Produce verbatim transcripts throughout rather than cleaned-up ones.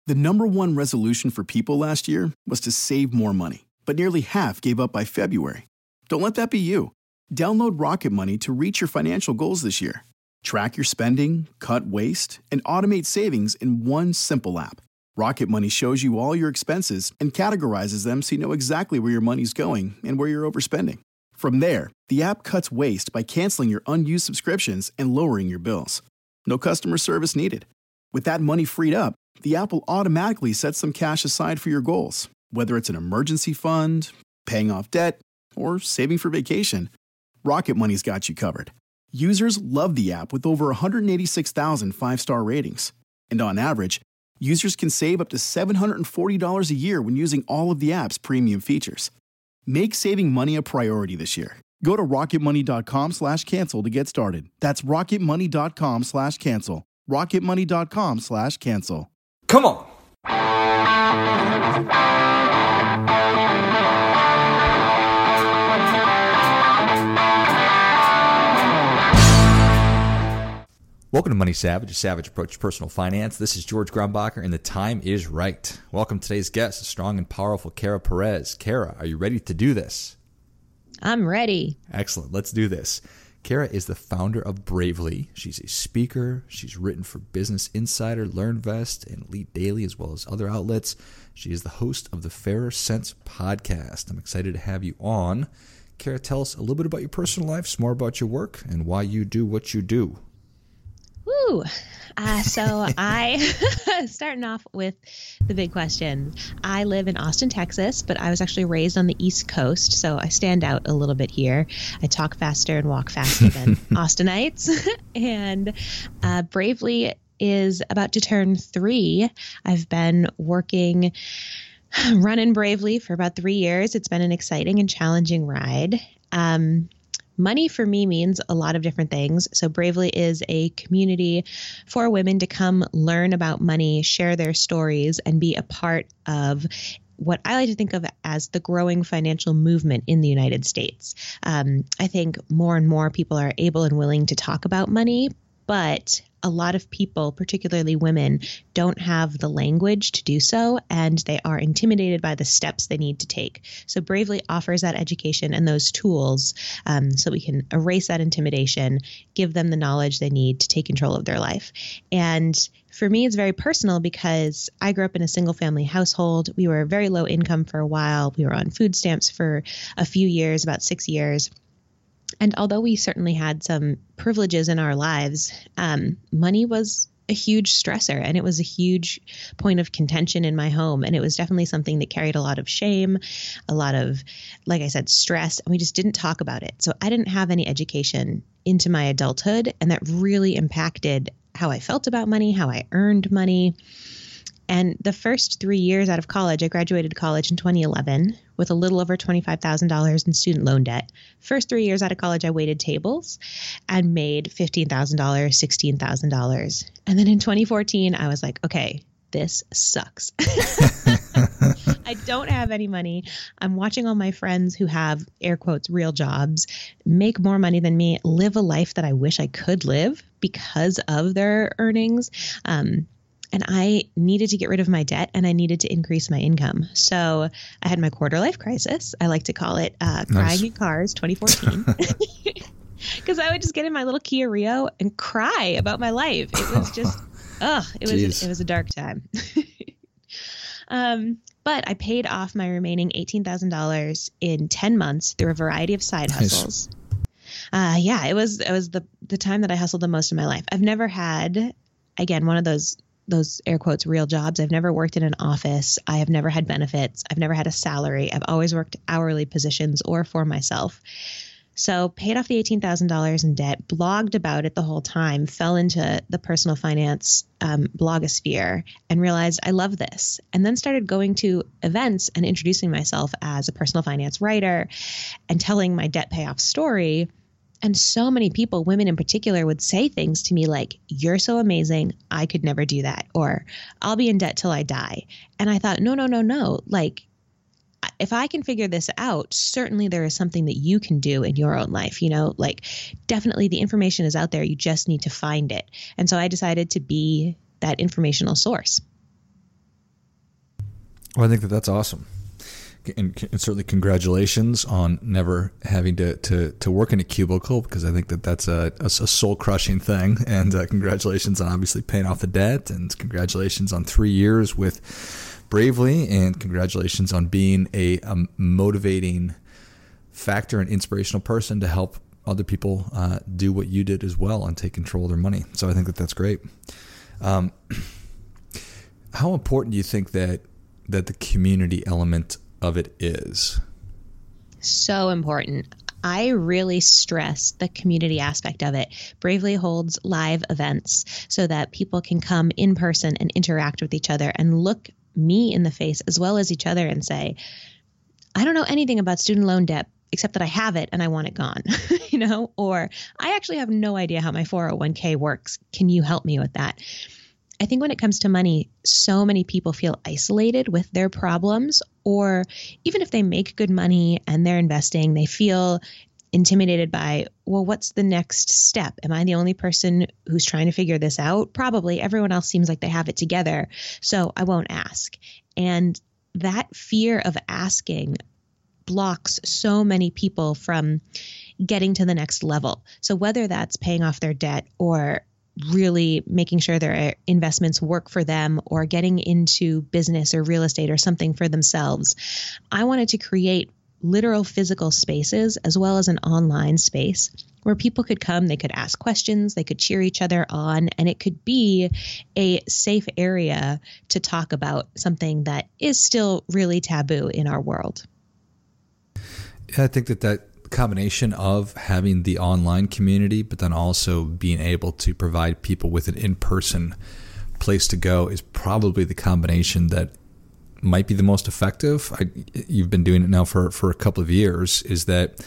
The number one resolution for people last year was to save more money, but nearly half gave up by February. Don't let that be you. Download Rocket Money to reach your financial goals this year. Track your spending, cut waste, and automate savings in one simple app. Rocket Money shows you all your expenses and categorizes them so you know exactly where your money's going and where you're overspending. From there, the app cuts waste by canceling your unused subscriptions and lowering your bills. No customer service needed. With that money freed up, the app will automatically set some cash aside for your goals, whether it's an emergency fund, paying off debt, or saving for vacation. Rocket Money's got you covered. Users love the app with over one hundred eighty-six thousand five-star ratings. And on average, users can save up to seven hundred forty dollars a year when using all of the app's premium features. Make saving money a priority this year. Go to rocketmoney.com slash cancel to get started. That's rocketmoney.com slash cancel. rocketmoney.com slash cancel. Come on. Welcome to Money Savage, a savage approach to personal finance. This is George Grumbacher, and the time is right. Welcome to today's guest, a strong and powerful Kara Perez. Kara, are you ready to do this? I'm ready. Excellent. Let's do this. Kara is the founder of Bravely. She's a speaker. She's written for Business Insider, LearnVest, and Elite Daily, as well as other outlets. She is the host of the Fairer Cents podcast. I'm excited to have you on. Kara, tell us a little bit about your personal life, some more about your work, and why you do what you do. Woo! Uh, so I, starting off with the big question. I live in Austin, Texas, but I was actually raised on the East Coast, so I stand out a little bit here. I talk faster and walk faster than Austinites. And uh, Bravely is about to turn three. I've been working, running Bravely for about three years. It's been an exciting and challenging ride. Um, Money for me means a lot of different things. So Bravely is a community for women to come learn about money, share their stories, and be a part of what I like to think of as the growing financial movement in the United States. Um, I think more and more people are able and willing to talk about money, but a lot of people, particularly women, don't have the language to do so, and they are intimidated by the steps they need to take. So Bravely offers that education and those tools um, so we can erase that intimidation, give them the knowledge they need to take control of their life. And for me, it's very personal because I grew up in a single family household. We were very low income for a while. We were on food stamps for a few years, about six years. And although we certainly had some privileges in our lives, um, money was a huge stressor, and it was a huge point of contention in my home. And it was definitely something that carried a lot of shame, a lot of, like I said, stress, and we just didn't talk about it. So I didn't have any education into my adulthood, and that really impacted how I felt about money, how I earned money. And the first three years out of college, I graduated college in twenty eleven with a little over twenty-five thousand dollars in student loan debt. First three years out of college, I waited tables and made fifteen thousand dollars, sixteen thousand dollars. And then in twenty fourteen, I was like, okay, this sucks. I don't have any money. I'm watching all my friends who have, air quotes, real jobs, make more money than me, live a life that I wish I could live because of their earnings. Um, And I needed to get rid of my debt, and I needed to increase my income. So I had my quarter life crisis. I like to call it uh, Nice. Crying in Cars twenty fourteen. Because I would just get in my little Kia Rio and cry about my life. It was just, ugh, it was Jeez. it was a dark time. um, but I paid off my remaining eighteen thousand dollars in ten months through a variety of side Nice. hustles. Uh, yeah, it was it was the the time that I hustled the most in my life. I've never had, again, one of those those air quotes real jobs. I've never worked in an office. I have never had benefits. I've never had a salary. I've always worked hourly positions or for myself. So paid off the eighteen thousand dollars in debt, blogged about it the whole time, fell into the personal finance um, blogosphere, and realized I love this. And then started going to events and introducing myself as a personal finance writer and telling my debt payoff story. And so many people, women in particular, would say things to me like, "You're so amazing. I could never do that." Or, "I'll be in debt till I die." And I thought, no, no, no, no. Like, if I can figure this out, certainly there is something that you can do in your own life. You know, like, definitely the information is out there. You just need to find it. And so I decided to be that informational source. Well, I think that that's awesome. And, and certainly congratulations on never having to, to, to work in a cubicle, because I think that that's a, a, a soul-crushing thing. And uh, congratulations on obviously paying off the debt, and congratulations on three years with Bravely, and congratulations on being a, a motivating factor and inspirational person to help other people uh, do what you did as well and take control of their money. So I think that that's great. Um, how important do you think that that the community element of it is? So important. I really stress the community aspect of it. Bravely holds live events so that people can come in person and interact with each other and look me in the face as well as each other and say, I don't know anything about student loan debt except that I have it and I want it gone, you know, or I actually have no idea how my four oh one k works. Can you help me with that? I think when it comes to money, so many people feel isolated with their problems, or even if they make good money and they're investing, they feel intimidated by, well, what's the next step? Am I the only person who's trying to figure this out? Probably. Everyone else seems like they have it together, so I won't ask. And that fear of asking blocks so many people from getting to the next level. So whether that's paying off their debt or really making sure their investments work for them or getting into business or real estate or something for themselves, I wanted to create literal physical spaces as well as an online space where people could come, they could ask questions, they could cheer each other on, and it could be a safe area to talk about something that is still really taboo in our world. Yeah, I think that that combination of having the online community, but then also being able to provide people with an in-person place to go is probably the combination that might be the most effective. I, you've been doing it now for, for a couple of years. Is that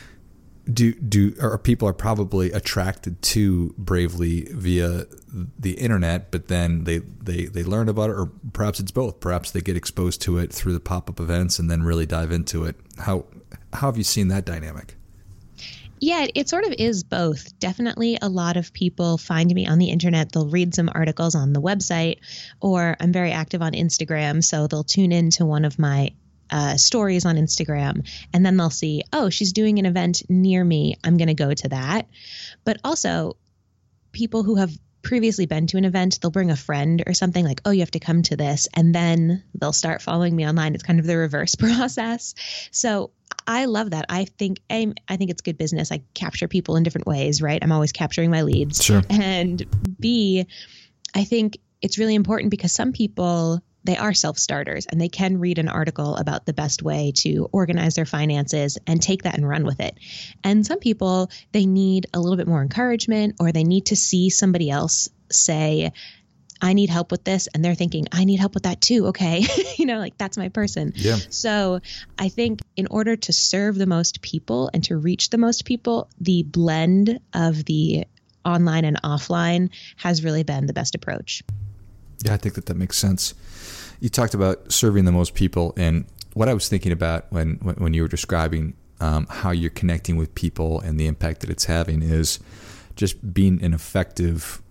do do or people are probably attracted to Bravely via the internet, but then they, they, they learn about it, or perhaps it's both. Perhaps they get exposed to it through the pop-up events and then really dive into it. How How have you seen that dynamic? Yeah, it sort of is both. Definitely a lot of people find me on the internet. They'll read some articles on the website, or I'm very active on Instagram. So they'll tune into one of my uh, stories on Instagram, and then they'll see, oh, she's doing an event near me. I'm going to go to that. But also people who have previously been to an event, they'll bring a friend or something like, oh, you have to come to this. And then they'll start following me online. It's kind of the reverse process. So I love that. I think A, I think it's good business. I capture people in different ways, right? I'm always capturing my leads. Sure. And B, I think it's really important because some people, they are self-starters and they can read an article about the best way to organize their finances and take that and run with it. And some people, they need a little bit more encouragement, or they need to see somebody else say, I need help with this. And they're thinking, I need help with that too. Okay. you know, like that's my person. Yeah. So I think in order to serve the most people and to reach the most people, the blend of the online and offline has really been the best approach. Yeah, I think that that makes sense. You talked about serving the most people, and what I was thinking about when, when, when you were describing um, how you're connecting with people and the impact that it's having is just being an effective,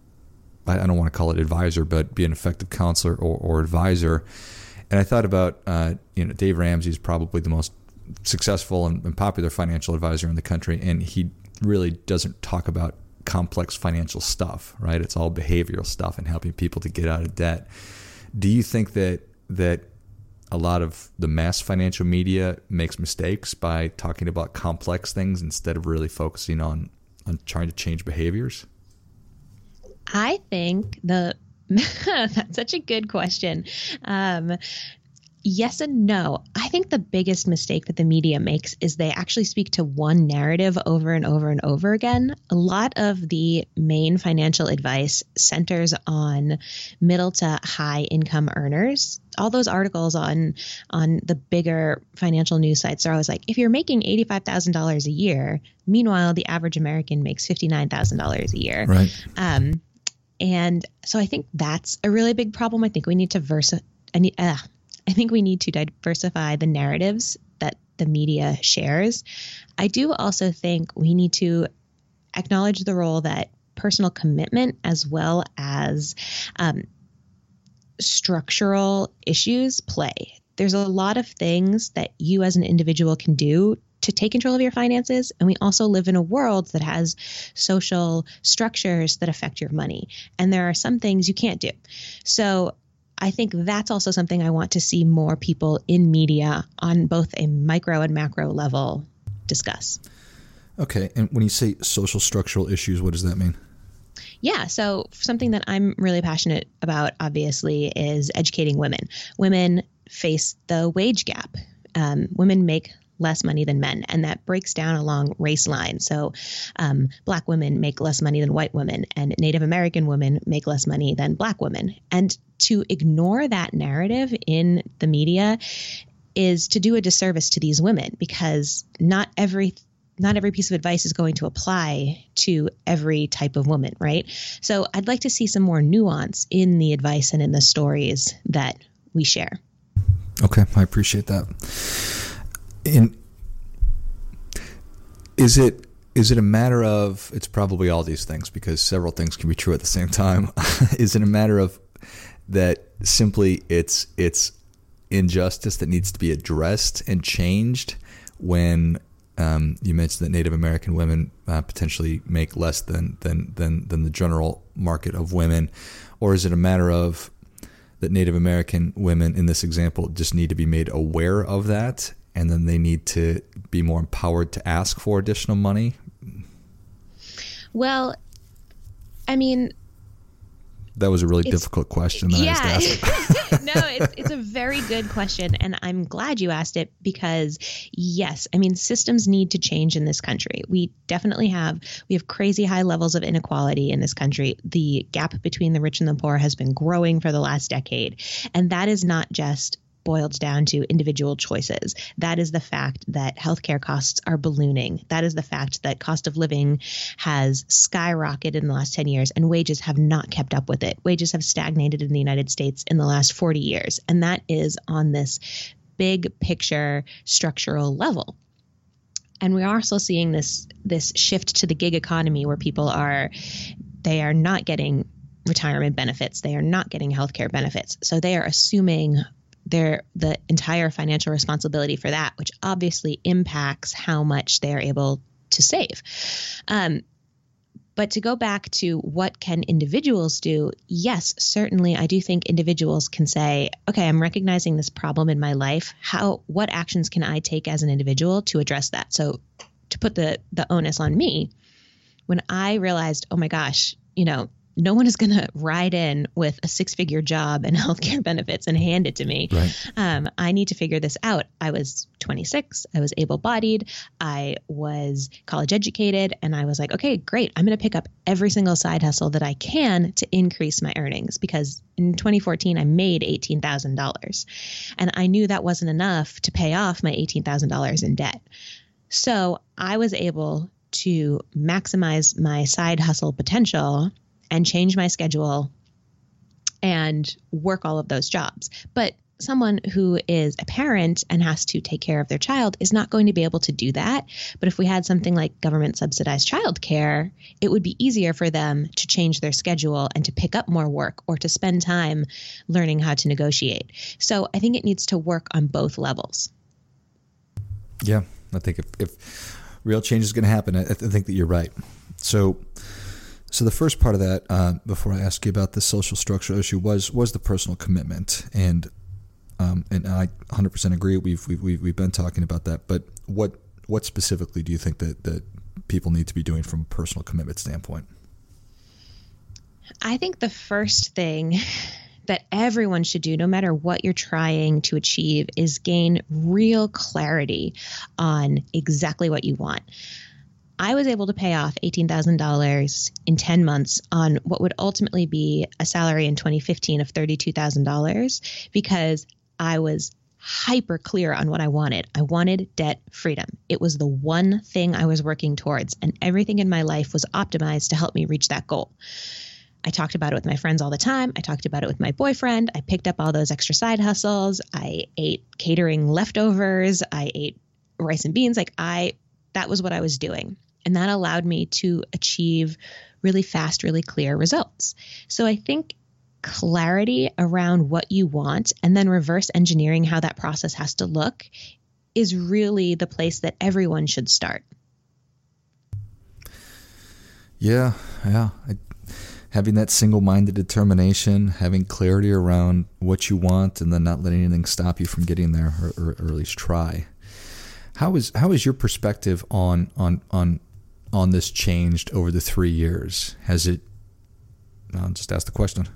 I don't want to call it advisor, but be an effective counselor or, or advisor. And I thought about, uh, you know, Dave Ramsey is probably the most successful and, and popular financial advisor in the country, and he really doesn't talk about complex financial stuff, right? It's all behavioral stuff and helping people to get out of debt. Do you think that that a lot of the mass financial media makes mistakes by talking about complex things instead of really focusing on, on trying to change behaviors? I think the that's such a good question. Um, yes and no. I think the biggest mistake that the media makes is they actually speak to one narrative over and over and over again. A lot of the main financial advice centers on middle to high income earners. All those articles on on the bigger financial news sites are always like, if you're making eighty-five thousand dollars a year, meanwhile, the average American makes fifty-nine thousand dollars a year. Right. Um, and so I think that's a really big problem. I think we need to versa. I need, uh, I think we need to diversify the narratives that the media shares. I do also think we need to acknowledge the role that personal commitment as well as um, structural issues play. There's a lot of things that you as an individual can do to take control of your finances. And we also live in a world that has social structures that affect your money. And there are some things you can't do. So I think that's also something I want to see more people in media on both a micro and macro level discuss. Okay. And when you say social structural issues, what does that mean? Yeah. So something that I'm really passionate about, obviously, is educating women. Women face the wage gap. Um, women make less money than men, and that breaks down along race lines. So um, Black women make less money than white women, and Native American women make less money than Black women. And to ignore that narrative in the media is to do a disservice to these women, because not every not every piece of advice is going to apply to every type of woman, right? So I'd like to see some more nuance in the advice and in the stories that we share. Okay, I appreciate that. In, is it is it a matter of, it's probably all these things because several things can be true at the same time. Is it a matter of that simply it's it's injustice that needs to be addressed and changed when um, you mentioned that Native American women uh, potentially make less than, than than than the general market of women? Or is it a matter of that Native American women in this example just need to be made aware of that, and then they need to be more empowered to ask for additional money? Well, I mean, that was a really difficult question that yeah. I just asked. No, it's it's a very good question, and I'm glad you asked it because, yes, I mean, systems need to change in this country. We definitely have we have crazy high levels of inequality in this country. The gap between the rich and the poor has been growing for the last decade, and that is not just boiled down to individual choices. That is the fact that healthcare costs are ballooning. That is the fact that cost of living has skyrocketed in the last ten years, and wages have not kept up with it. Wages have stagnated in the United States in the last forty years. And that is on this big picture structural level. And we are also seeing this, this shift to the gig economy where people are, they are not getting retirement benefits. They are not getting healthcare benefits. So they are assuming their the entire financial responsibility for that, which obviously impacts how much they are able to save. Um, but to go back to what can individuals do, yes, certainly I do think individuals can say, okay, I'm recognizing this problem in my life. How, what actions can I take as an individual to address that? So to put the the onus on me, when I realized, oh my gosh, you know, no one is going to ride in with a six-figure job and healthcare benefits and hand it to me. Right. Um, I need to figure this out. I was twenty-six. I was able-bodied. I was college educated. And I was like, okay, great. I'm going to pick up every single side hustle that I can to increase my earnings, because in twenty fourteen, I made eighteen thousand dollars. And I knew that wasn't enough to pay off my eighteen thousand dollars in debt. So I was able to maximize my side hustle potential and change my schedule and work all of those jobs. But someone who is a parent and has to take care of their child is not going to be able to do that. But if we had something like government subsidized childcare, it would be easier for them to change their schedule and to pick up more work or to spend time learning how to negotiate. So I think it needs to work on both levels. Yeah, I think if, if real change is going to happen, I, I think that you're right. So So the first part of that, uh, before I ask you about the social structural issue, was was the personal commitment, and um, and I one hundred percent agree. We've we've we've been talking about that, but what what specifically do you think that that people need to be doing from a personal commitment standpoint? I think the first thing that everyone should do, no matter what you're trying to achieve, is gain real clarity on exactly what you want. I was able to pay off eighteen thousand dollars in ten months on what would ultimately be a salary in twenty fifteen of thirty-two thousand dollars because I was hyper clear on what I wanted. I wanted debt freedom. It was the one thing I was working towards, and everything in my life was optimized to help me reach that goal. I talked about it with my friends all the time. I talked about it with my boyfriend. I picked up all those extra side hustles. I ate catering leftovers. I ate rice and beans. Like I, that was what I was doing. And that allowed me to achieve really fast, really clear results. So I think clarity around what you want and then reverse engineering how that process has to look is really the place that everyone should start. Yeah, yeah. I, having that single-minded determination, having clarity around what you want, and then not letting anything stop you from getting there, or, or, or at least try. How is how is your perspective on on on on this changed over the three years? Has it? I'll just ask the question.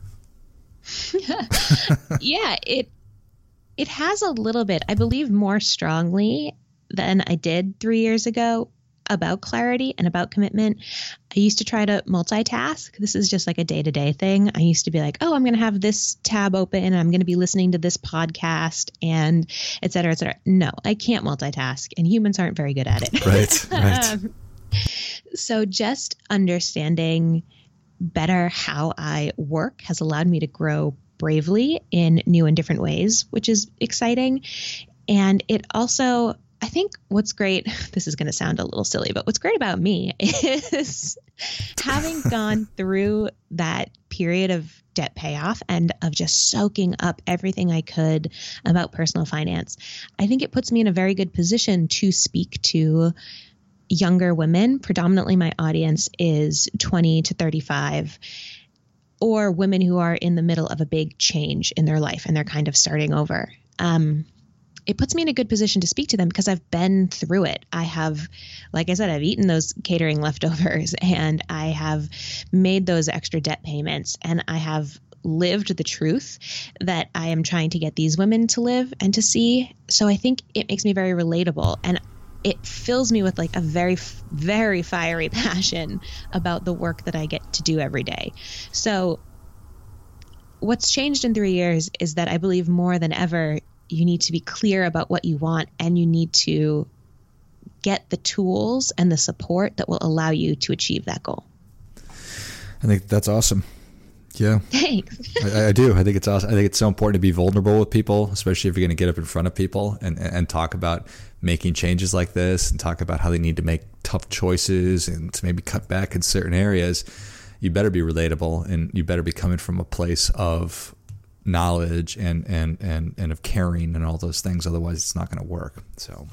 Yeah, it it has a little bit. I believe more strongly than I did three years ago about clarity and about commitment. I used to try to multitask. This is just like a day-to-day thing. I used to be like, oh, I'm going to have this tab open and I'm going to be listening to this podcast and et cetera, et cetera. No, I can't multitask, and humans aren't very good at it. Right, right. um, so just understanding better how I work has allowed me to grow bravely in new and different ways, which is exciting. And it also, I think what's great, this is going to sound a little silly, but what's great about me is having gone through that period of debt payoff and of just soaking up everything I could about personal finance. I think it puts me in a very good position to speak to younger women. Predominantly my audience is twenty to thirty-five, or women who are in the middle of a big change in their life and they're kind of starting over. Um, it puts me in a good position to speak to them because I've been through it. I have, like I said, I've eaten those catering leftovers, and I have made those extra debt payments, and I have lived the truth that I am trying to get these women to live and to see. So I think it makes me very relatable, and it fills me with like a very, very fiery passion about the work that I get to do every day. So what's changed in three years is that I believe more than ever, you need to be clear about what you want, and you need to get the tools and the support that will allow you to achieve that goal. I think that's awesome. Yeah. Thanks. I, I do. I think it's awesome. I think it's so important to be vulnerable with people, especially if you're going to get up in front of people and, and talk about making changes like this and talk about how they need to make tough choices and to maybe cut back in certain areas. You better be relatable, and you better be coming from a place of knowledge and, and, and, and of caring and all those things. Otherwise, it's not going to work. So,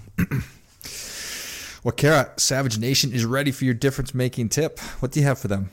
well, Kara, Savage Nation is ready for your difference-making tip. What do you have for them?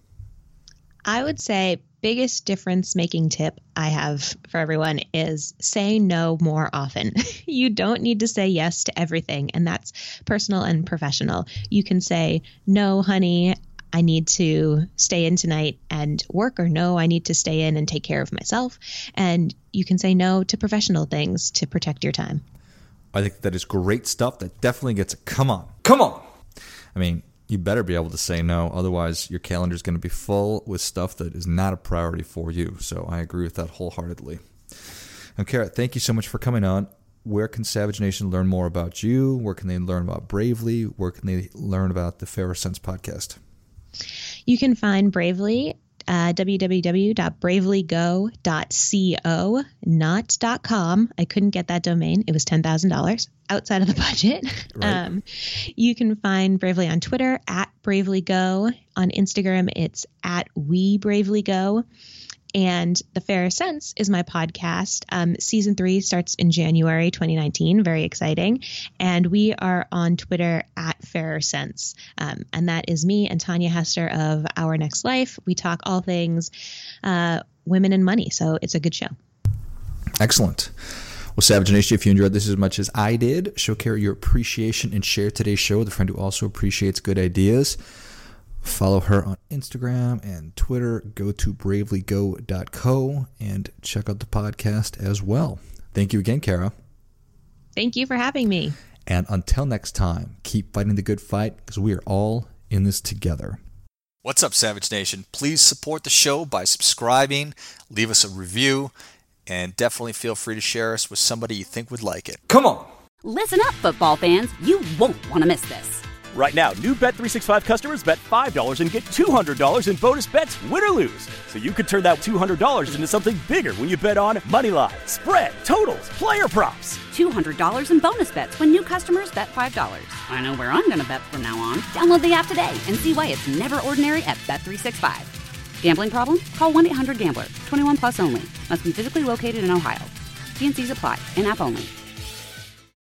I would say biggest difference making tip I have for everyone is say no more often. You don't need to say yes to everything, and that's personal and professional. You can say, no, honey, I need to stay in tonight and work, or no, I need to stay in and take care of myself. And you can say no to professional things to protect your time. I think that is great stuff. That definitely gets a come on. Come on. I mean, you better be able to say no. Otherwise, your calendar is going to be full with stuff that is not a priority for you. So I agree with that wholeheartedly. And Kara, thank you so much for coming on. Where can Savage Nation learn more about you? Where can they learn about Bravely? Where can they learn about the Fairer Cents podcast? You can find Bravely, uh, w w w dot bravely go dot co, not .com. I couldn't get that domain. It was ten thousand dollars outside of the budget. Right. Um, you can find Bravely on Twitter, at Bravely Go. On Instagram, it's at We Bravely Go. And The Fairer Cents is my podcast. Um, season three starts in January twenty nineteen. Very exciting. And we are on Twitter at Fairer Cents. Um, and that is me and Tanya Hester of Our Next Life. We talk all things uh, women and money. So it's a good show. Excellent. Well, Savage Nation, if you enjoyed this as much as I did, show Kara your appreciation and share today's show with a friend who also appreciates good ideas. Follow her on Instagram and Twitter. Go to bravely go dot co and check out the podcast as well. Thank you again, Kara. Thank you for having me. And until next time, keep fighting the good fight, because we are all in this together. What's up, Savage Nation? Please support the show by subscribing, leave us a review, and definitely feel free to share us with somebody you think would like it. Come on! Listen up, football fans. You won't want to miss this. Right now, new Bet three sixty-five customers bet five dollars and get two hundred dollars in bonus bets, win or lose. So you could turn that two hundred dollars into something bigger when you bet on money line, spread, totals, player props. two hundred dollars in bonus bets when new customers bet five dollars. I know where I'm going to bet from now on. Download the app today and see why it's never ordinary at Bet three sixty-five. Gambling problem? Call one eight hundred gambler. twenty-one plus only. Must be physically located in Ohio. T and C's apply. In-app only.